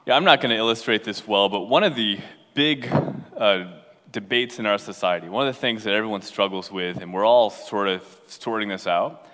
Yeah, I'm not going to illustrate this well, but one of the big debates in our society, one of the things that everyone struggles with, and we're all sort of sorting this out,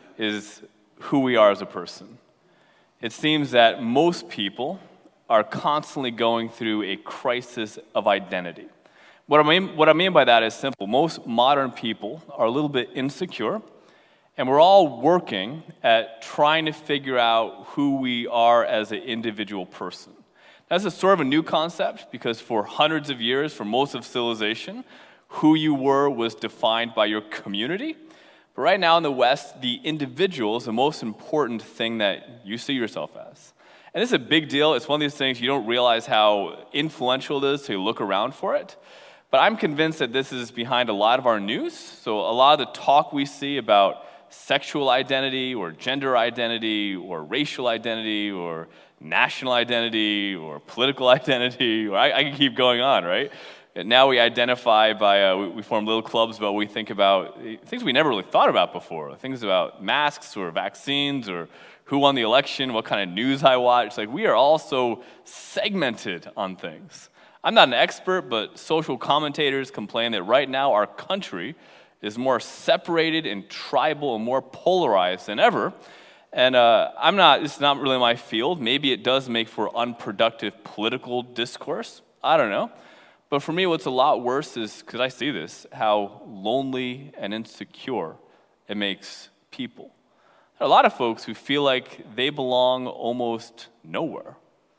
is who we are as a person. It seems that most people are constantly going through a crisis of identity. What I mean by that is simple. Most modern people are a little bit insecure, and we're all working at trying to figure out who we are as an individual person. That's a sort of a new concept because for hundreds of years, for most of civilization, who you were was defined by your community. But right now in the West, the individual is the most important thing that you see yourself as. And this is a big deal. It's one of these things you don't realize how influential it is till you look around for it. But I'm convinced that this is behind a lot of our news. So a lot of the talk we see about sexual identity or gender identity or racial identity or national identity or political identity, or I can keep going on, right? And now we identify by, we form little clubs about what we think about things we never really thought about before, things about masks or vaccines or who won the election, what kind of news I watch. Like, we are all so segmented on things. I'm not an expert, but social commentators complain that right now our country is more separated and tribal and more polarized than ever. And this is not really my field. Maybe it does make for unproductive political discourse. I don't know. But for me, what's a lot worse is, because I see this, how lonely and insecure it makes people. There are a lot of folks who feel like they belong almost nowhere.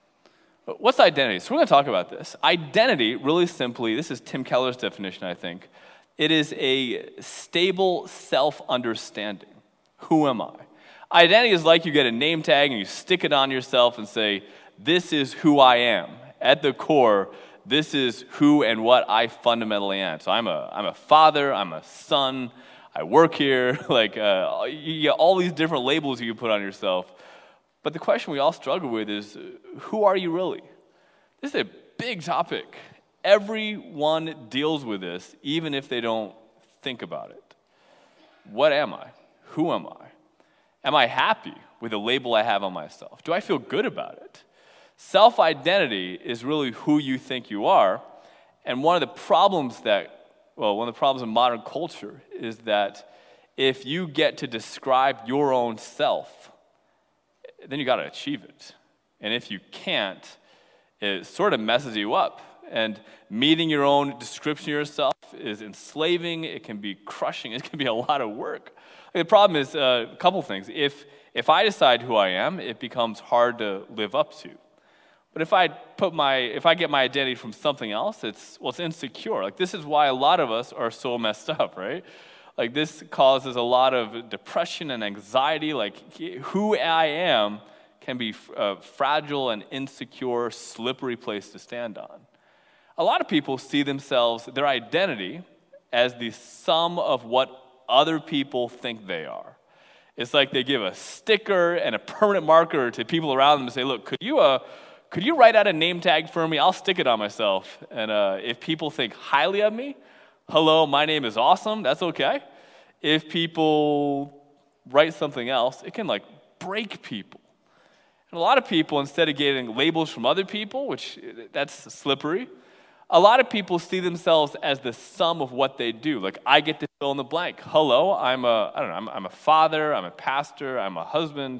But what's identity? So we're going to talk about this. Identity, really simply, this is Tim Keller's definition, I think. It is a stable self-understanding. Who am I? Identity is like you get a name tag and you stick it on yourself and say, this is who I am. At the core, this is who and what I fundamentally am. So I'm a father, I'm a son, I work here, you get all these different labels you can put on yourself. But the question we all struggle with is, who are you really? This is a big topic. Everyone deals with this, even if they don't think about it. What am I? Who am I? Am I happy with the label I have on myself? Do I feel good about it? Self-identity is really who you think you are, and one of the problems in modern culture is that if you get to describe your own self, then you got to achieve it. And if you can't, it sort of messes you up. And meeting your own description of yourself is enslaving, it can be crushing, it can be a lot of work. The problem is a couple things. If I decide who I am, it becomes hard to live up to. But if I get my identity from something else, it's insecure. Like, this is why a lot of us are so messed up, right? Like, this causes a lot of depression and anxiety. Like, who I am can be a fragile and insecure, slippery place to stand on. A lot of people see themselves, their identity, as the sum of what other people think they are. It's like they give a sticker and a permanent marker to people around them and say, look, could you write out a name tag for me? I'll stick it on myself. And if people think highly of me, hello, my name is awesome, that's okay. If people write something else, it can break people. And a lot of people, instead of getting labels from other people, which that's slippery, a lot of people see themselves as the sum of what they do. Like, I get to fill in the blank. Hello, I'm a father, I'm a pastor, I'm a husband.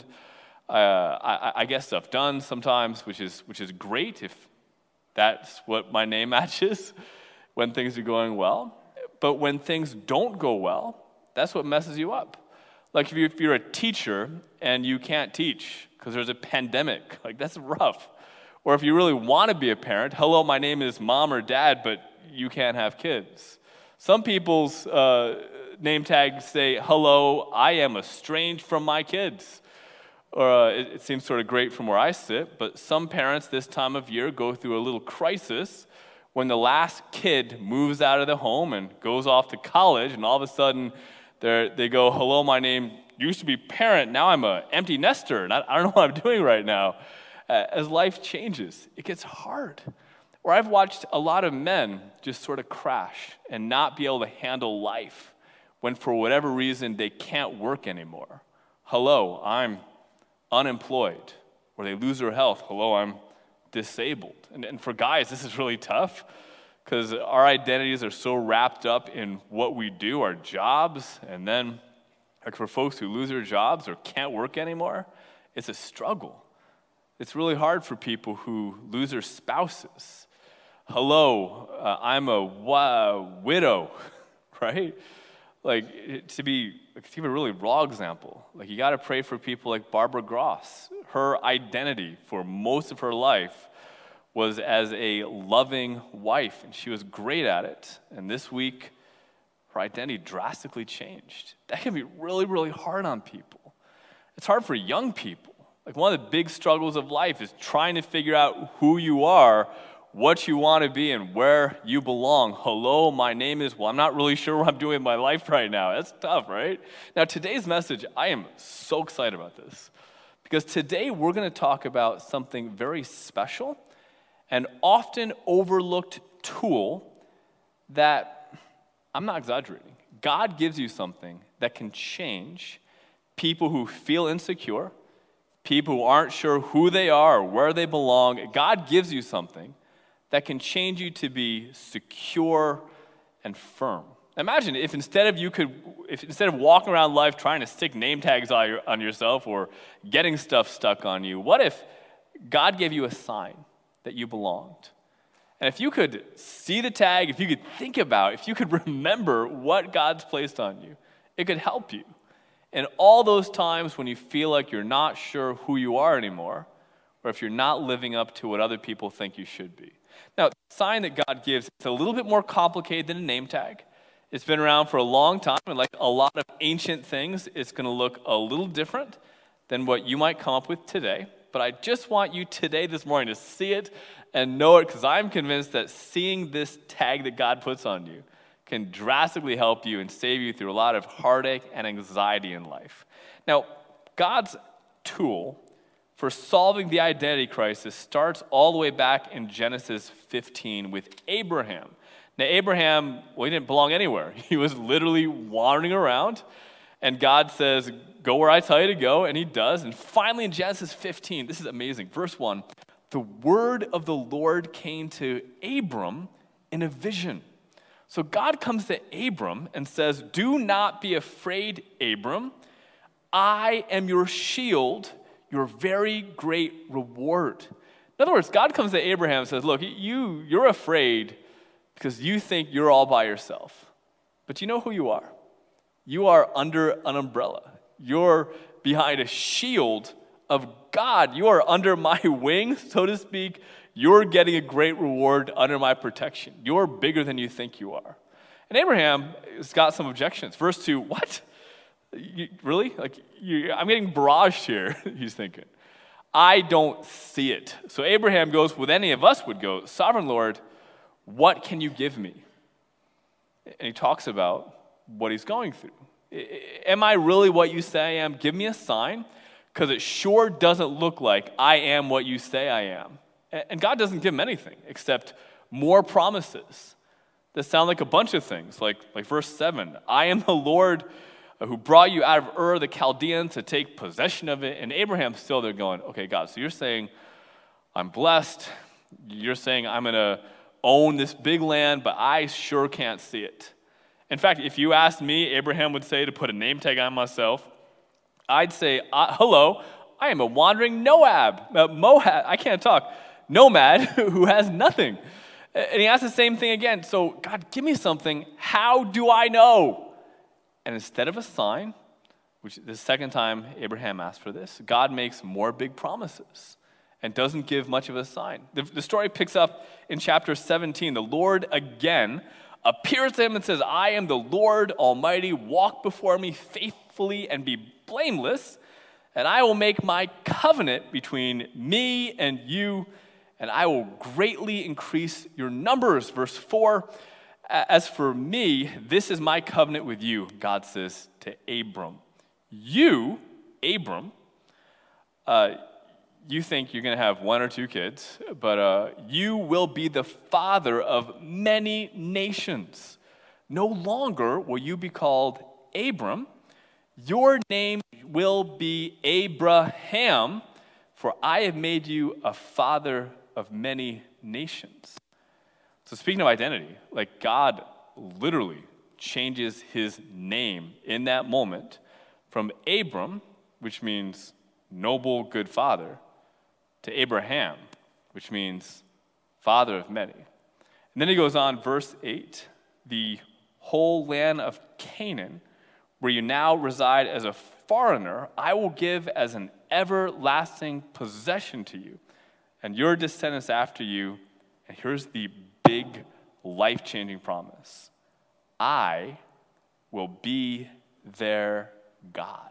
I get stuff done sometimes, which is great if that's what my name matches when things are going well. But when things don't go well, that's what messes you up. Like, if you're a teacher and you can't teach because there's a pandemic, that's rough. Or if you really want to be a parent, hello, my name is mom or dad, but you can't have kids. Some people's name tags say, hello, I am estranged from my kids. Or it seems sort of great from where I sit, but some parents this time of year go through a little crisis when the last kid moves out of the home and goes off to college, and all of a sudden they go, hello, my name used to be parent, now I'm an empty nester, and I don't know what I'm doing right now. As life changes, it gets hard. Or I've watched a lot of men just sort of crash and not be able to handle life when for whatever reason they can't work anymore. Hello, I'm unemployed. Or they lose their health. Hello, I'm disabled. And for guys, this is really tough because our identities are so wrapped up in what we do, our jobs, and then like for folks who lose their jobs or can't work anymore, it's a struggle. It's really hard for people who lose their spouses. Hello, I'm a widow, right? Like, to give a really raw example, like you got to pray for people like Barbara Gross. Her identity for most of her life was as a loving wife, and she was great at it. And this week, her identity drastically changed. That can be really, really hard on people. It's hard for young people. Like one of the big struggles of life is trying to figure out who you are, what you want to be, and where you belong. Hello, my name is, I'm not really sure what I'm doing in my life right now. That's tough, right? Now, today's message, I am so excited about this because today we're going to talk about something very special, an often overlooked tool that, I'm not exaggerating, God gives you something that can change people who feel insecure, people who aren't sure who they are or where they belong. God gives you something that can change you to be secure and firm. Imagine if instead of walking around life trying to stick name tags on yourself or getting stuff stuck on you, what if God gave you a sign that you belonged? And if you could see the tag, if you could think about, if you could remember what God's placed on you, it could help you. And all those times when you feel like you're not sure who you are anymore, or if you're not living up to what other people think you should be. Now, the sign that God gives, it's a little bit more complicated than a name tag. It's been around for a long time, and like a lot of ancient things, it's going to look a little different than what you might come up with today. But I just want you today, this morning, to see it and know it, because I'm convinced that seeing this tag that God puts on you can drastically help you and save you through a lot of heartache and anxiety in life. Now, God's tool for solving the identity crisis starts all the way back in Genesis 15 with Abraham. Now, Abraham, he didn't belong anywhere. He was literally wandering around, and God says, go where I tell you to go, and he does. And finally in Genesis 15, this is amazing. Verse 1, the word of the Lord came to Abram in a vision. So God comes to Abram and says, do not be afraid, Abram. I am your shield, your very great reward. In other words, God comes to Abraham and says, look, you're afraid because you think you're all by yourself. But you know who you are? You are under an umbrella. You're behind a shield of God. You are under my wing, so to speak. You're getting a great reward under my protection. You're bigger than you think you are. And Abraham has got some objections. Verse 2, what? Really? I'm getting barraged here, he's thinking. I don't see it. So Abraham goes with any of us would go, Sovereign Lord, what can you give me? And he talks about what he's going through. Am I really what you say I am? Give me a sign, because it sure doesn't look like I am what you say I am. And God doesn't give him anything except more promises that sound like a bunch of things, like verse 7. I am the Lord who brought you out of Ur the Chaldean to take possession of it. And Abraham's still there going, okay, God, so you're saying I'm blessed. You're saying I'm going to own this big land, but I sure can't see it. In fact, if you asked me, Abraham would say to put a name tag on myself, I'd say, hello, I am a wandering Moab, I can't talk, nomad who has nothing. And he asks the same thing again. So, God, give me something. How do I know? And instead of a sign, which the second time Abraham asked for this, God makes more big promises and doesn't give much of a sign. The story picks up in chapter 17. The Lord again appears to him and says, I am the Lord Almighty. Walk before me faithfully and be blameless, and I will make my covenant between me and you, and I will greatly increase your numbers. Verse 4, as for me, this is my covenant with you, God says to Abram. You, Abram, you think you're going to have one or two kids, but you will be the father of many nations. No longer will you be called Abram. Your name will be Abraham, for I have made you a father of many nations. So speaking of identity, like God literally changes his name in that moment from Abram, which means noble, good father, to Abraham, which means father of many. And then he goes on, verse 8, the whole land of Canaan, where you now reside as a foreigner, I will give as an everlasting possession to you and your descendants after you. And here's the big life-changing promise. I will be their God.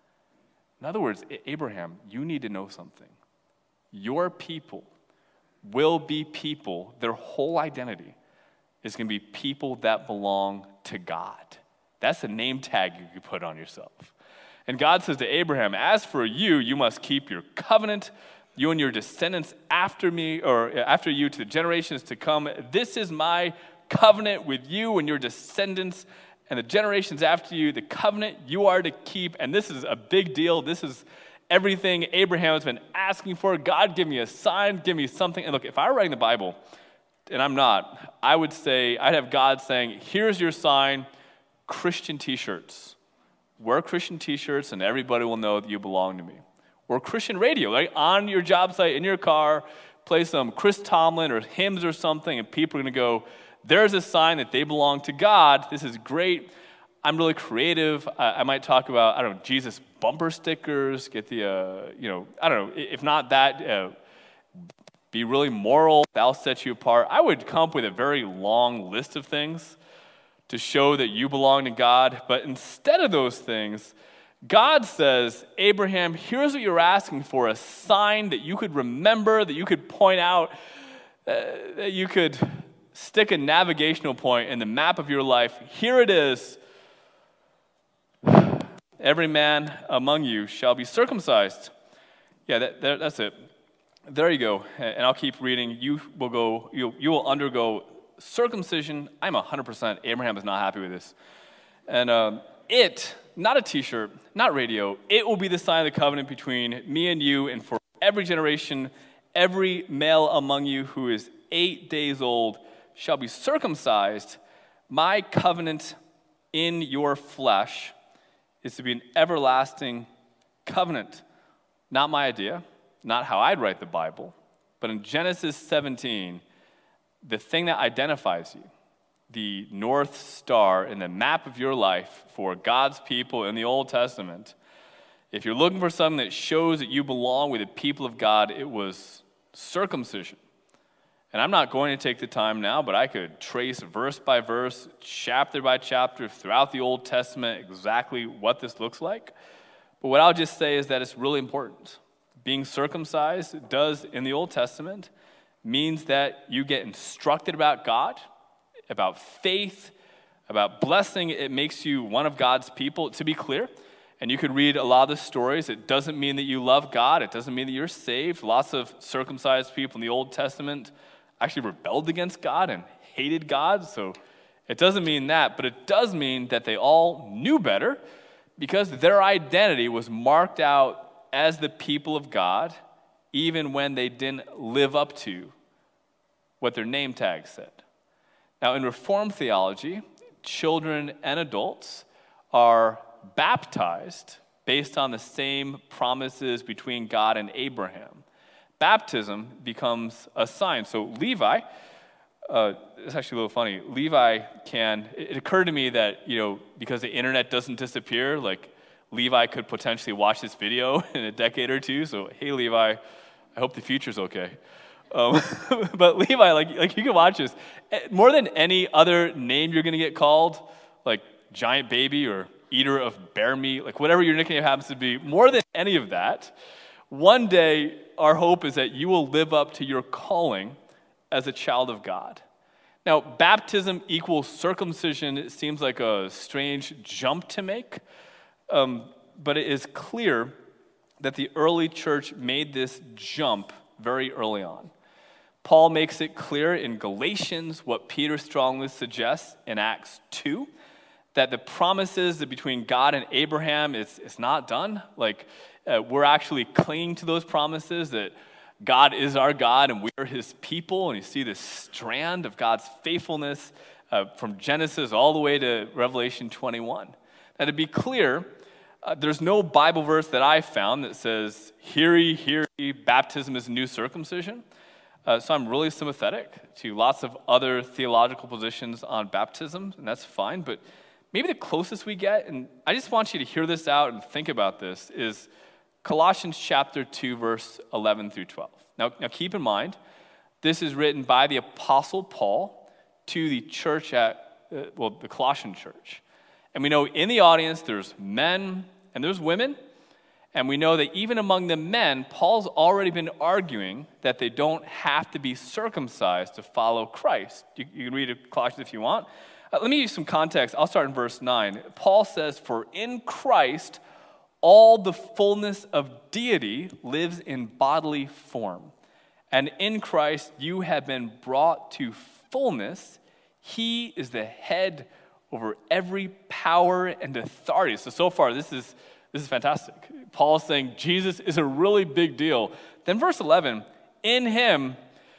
In other words, Abraham, you need to know something. Your people will be people, their whole identity is going to be people that belong to God. That's a name tag you could put on yourself. And God says to Abraham, as for you, you must keep your covenant, you and your descendants after me, or after you to the generations to come. This is my covenant with you and your descendants and the generations after you, the covenant you are to keep. And this is a big deal. This is everything Abraham has been asking for. God, give me a sign, give me something. And look, if I were writing the Bible, and I'm not, I would say, I'd have God saying, here's your sign, Christian t-shirts. Wear Christian t-shirts and everybody will know that you belong to me. Or Christian radio, right? On your job site, in your car, play some Chris Tomlin or hymns or something, and people are going to go, there's a sign that they belong to God. This is great. I'm really creative. I might talk about, I don't know, Jesus bumper stickers, get the, I don't know, if not that, be really moral, that'll set you apart. I would come up with a very long list of things to show that you belong to God. But instead of those things, God says, Abraham, here's what you're asking for, a sign that you could remember, that you could point out, that you could stick a navigational point in the map of your life. Here it is. Every man among you shall be circumcised. Yeah, that's it. There you go. And I'll keep reading. You will undergo circumcision. I'm 100%. Abraham is not happy with this. And it, not a t-shirt, not radio, it will be the sign of the covenant between me and you, and for every generation, every male among you who is 8 days old shall be circumcised. My covenant in your flesh is to be an everlasting covenant. Not my idea, not how I'd write the Bible, but in Genesis 17, the thing that identifies you, the North Star in the map of your life for God's people in the Old Testament, if you're looking for something that shows that you belong with the people of God, it was circumcision. And I'm not going to take the time now, but I could trace verse by verse, chapter by chapter throughout the Old Testament exactly what this looks like. But what I'll just say is that it's really important. Being circumcised does, in the Old Testament, means that you get instructed about God, about faith, about blessing. It makes you one of God's people, to be clear. And you could read a lot of the stories. It doesn't mean that you love God. It doesn't mean that you're saved. Lots of circumcised people in the Old Testament actually rebelled against God and hated God. So it doesn't mean that, but it does mean that they all knew better because their identity was marked out as the people of God, even when they didn't live up to what their name tag said. Now, in Reformed theology, children and adults are baptized based on the same promises between God and Abraham. Baptism becomes a sign. So Levi, it's actually a little funny. Levi it occurred to me that, because the internet doesn't disappear, like Levi could potentially watch this video in a decade or two. So, hey, Levi, I hope the future's okay. But Levi, like you can watch this. More than any other name you're going to get called, like giant baby or eater of bear meat, like whatever your nickname happens to be, more than any of that, one day our hope is that you will live up to your calling as a child of God. Now, baptism equals circumcision. It seems like a strange jump to make, but it is clear that the early church made this jump very early on. Paul makes it clear in Galatians what Peter strongly suggests in Acts 2, that the promises that between God and Abraham, it's not done. Like, we're actually clinging to those promises, that God is our God and we are his people, and you see this strand of God's faithfulness from Genesis all the way to Revelation 21. Now, to be clear, there's no Bible verse that I found that says, hear ye, baptism is new circumcision. So I'm really sympathetic to lots of other theological positions on baptism, and that's fine, but maybe the closest we get, and I just want you to hear this out and think about this, is Colossians chapter 2, verse 11 through 12. Now keep in mind, this is written by the Apostle Paul to the church the Colossian church. And we know in the audience there's men and there's women, and we know that even among the men, Paul's already been arguing that they don't have to be circumcised to follow Christ. You can read Colossians if you want. Let me give you some context. I'll start in verse 9. Paul says, "For in Christ all the fullness of deity lives in bodily form. And in Christ you have been brought to fullness. He is the head over every power and authority." So far, this is fantastic. Paul is saying Jesus is a really big deal. Then verse 11, in him,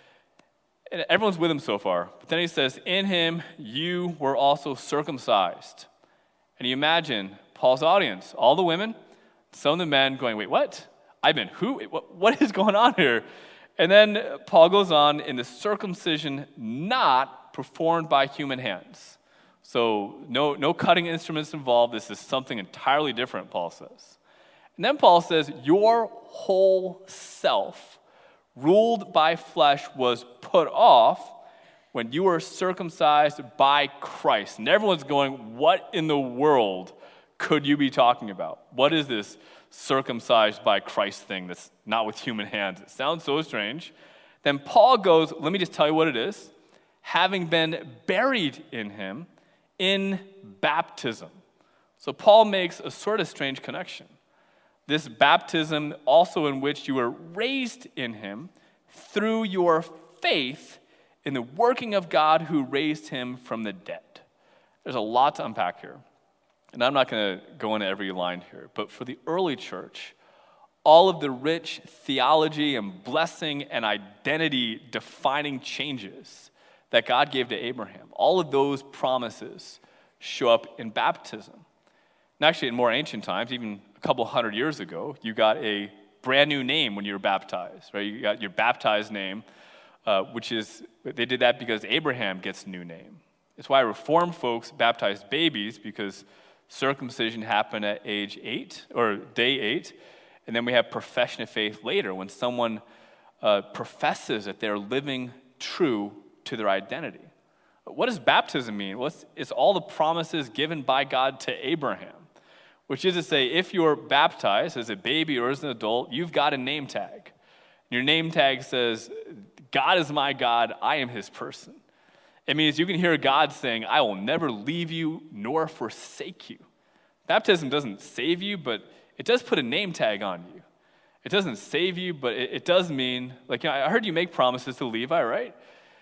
and everyone's with him so far, but then he says, in him you were also circumcised. And you imagine Paul's audience, all the women, some of the men going, wait, what? I've been who? What is going on here? And then Paul goes on, in the circumcision not performed by human hands. So no cutting instruments involved. This is something entirely different, Paul says. And then Paul says, your whole self, ruled by flesh, was put off when you were circumcised by Christ. And everyone's going, what in the world could you be talking about? What is this circumcised by Christ thing that's not with human hands? It sounds so strange. Then Paul goes, let me just tell you what it is. Having been buried in him in baptism. So Paul makes a sort of strange connection. This baptism also in which you were raised in him through your faith in the working of God who raised him from the dead. There's a lot to unpack here. And I'm not going to go into every line here, but for the early church, all of the rich theology and blessing and identity defining changes that God gave to Abraham, all of those promises show up in baptism. And actually, in more ancient times, even a couple hundred years ago, you got a brand new name when you were baptized, right? You got your baptized name, they did that because Abraham gets a new name. It's why Reformed folks baptize babies, because circumcision happened at age 8 or day 8, and then we have profession of faith later when someone professes that they're living true to their identity. What does baptism mean? Well, it's all the promises given by God to Abraham, which is to say, if you're baptized as a baby or as an adult, you've got a name tag. Your name tag says, God is my God, I am his person. It means you can hear God saying, I will never leave you nor forsake you. Baptism doesn't save you, but it does put a name tag on you. It doesn't save you, but it does mean, I heard you make promises to Levi, right?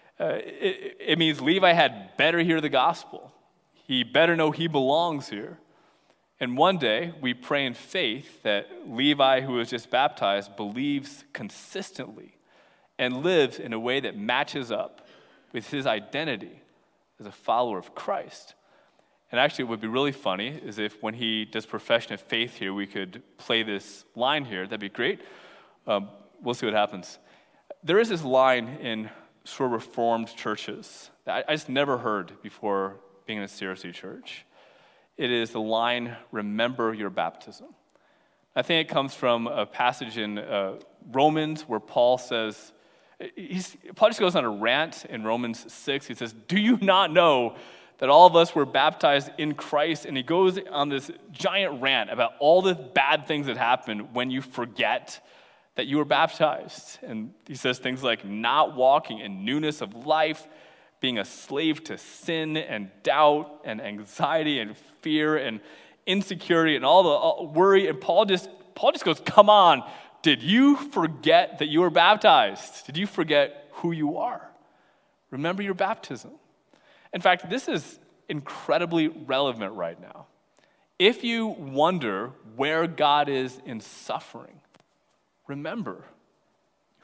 It means Levi had better hear the gospel. He better know he belongs here. And one day, we pray in faith that Levi, who was just baptized, believes consistently and lives in a way that matches up with his identity as a follower of Christ. And actually, what would be really funny is if when he does profession of faith here, we could play this line here. That'd be great. We'll see what happens. There is this line in sort of Reformed churches that I just never heard before being in a CRC church. It is the line, remember your baptism. I think it comes from a passage in Romans where Paul says, Paul just goes on a rant in Romans 6. He says, do you not know that all of us were baptized in Christ? And he goes on this giant rant about all the bad things that happen when you forget that you were baptized. And he says things like not walking in newness of life, being a slave to sin and doubt and anxiety and fear and insecurity and all the worry. And Paul just goes, come on, did you forget that you were baptized? Did you forget who you are? Remember your baptism. In fact, this is incredibly relevant right now. If you wonder where God is in suffering, remember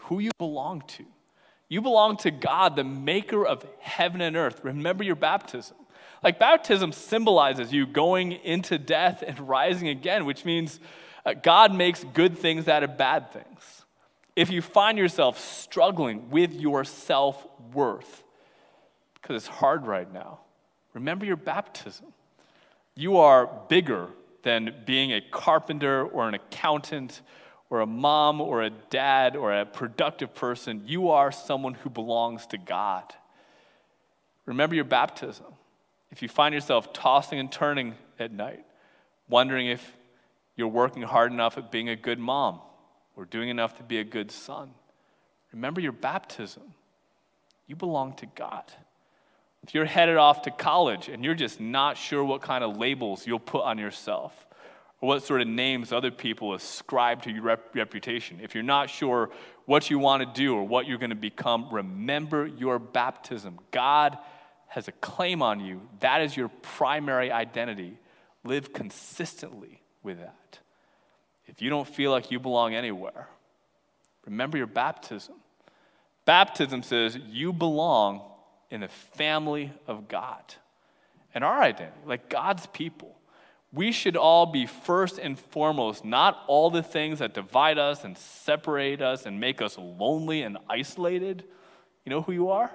who you belong to. You belong to God, the maker of heaven and earth. Remember your baptism. Like baptism symbolizes you going into death and rising again, which means God makes good things out of bad things. If you find yourself struggling with your self-worth, because it's hard right now, remember your baptism. You are bigger than being a carpenter or an accountant or a mom or a dad or a productive person. You are someone who belongs to God. Remember your baptism. If you find yourself tossing and turning at night, wondering if you're working hard enough at being a good mom or doing enough to be a good son, remember your baptism. You belong to God. If you're headed off to college and you're just not sure what kind of labels you'll put on yourself or what sort of names other people ascribe to your reputation, if you're not sure what you want to do or what you're going to become, remember your baptism. God has a claim on you. That is your primary identity. Live consistently with that. If you don't feel like you belong anywhere, remember your baptism. Baptism says you belong in the family of God. And our identity, like God's people, we should all be first and foremost not all the things that divide us and separate us and make us lonely and isolated. You know who you are?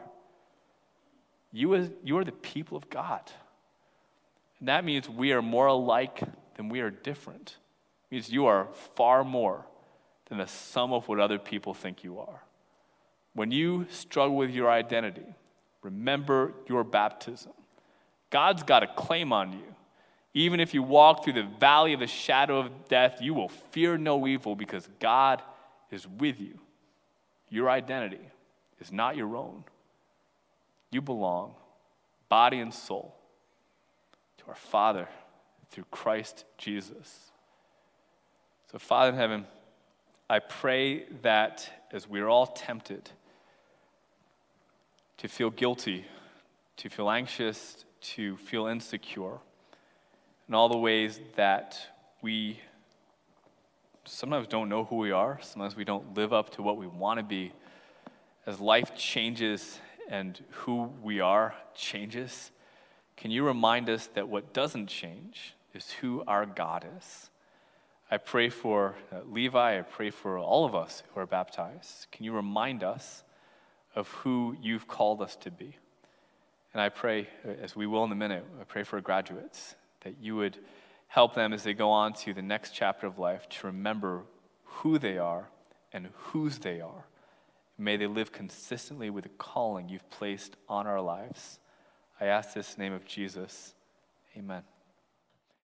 You are the people of God. And that means we are more alike than we are different. It means you are far more than the sum of what other people think you are. When you struggle with your identity, remember your baptism. God's got a claim on you. Even if you walk through the valley of the shadow of death, you will fear no evil because God is with you. Your identity is not your own. You belong, body and soul, to our Father through Christ Jesus. So, Father in heaven, I pray that as we're all tempted to feel guilty, to feel anxious, to feel insecure, in all the ways that we sometimes don't know who we are, sometimes we don't live up to what we want to be, as life changes and who we are changes, can you remind us that what doesn't change is who our God is? I pray for Levi, I pray for all of us who are baptized. Can you remind us of who you've called us to be? And I pray, as we will in a minute, I pray for graduates, that you would help them as they go on to the next chapter of life to remember who they are and whose they are. May they live consistently with the calling you've placed on our lives. I ask this in the name of Jesus. Amen.